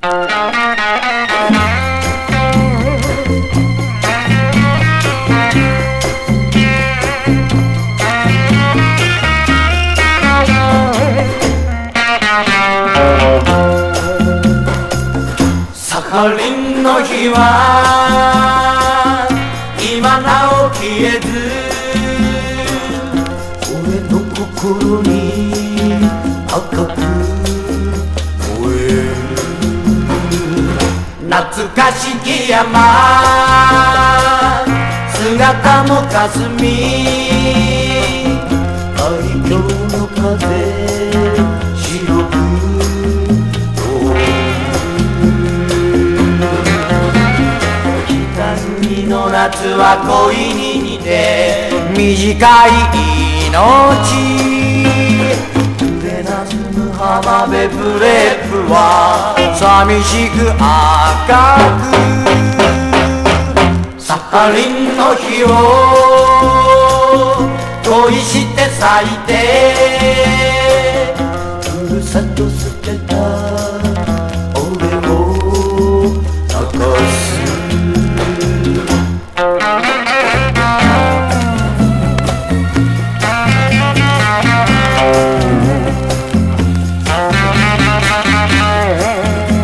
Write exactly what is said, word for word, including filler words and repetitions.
サハリンの日は今なお消えず、俺の心に赤く燃える。懐かしき山姿もかすみ、愛嬌の風白くの夏は恋に似て短い命、濡れなずむ浜辺ブレープは寂しく赤く、サハリンの日を恋して咲いてふるさと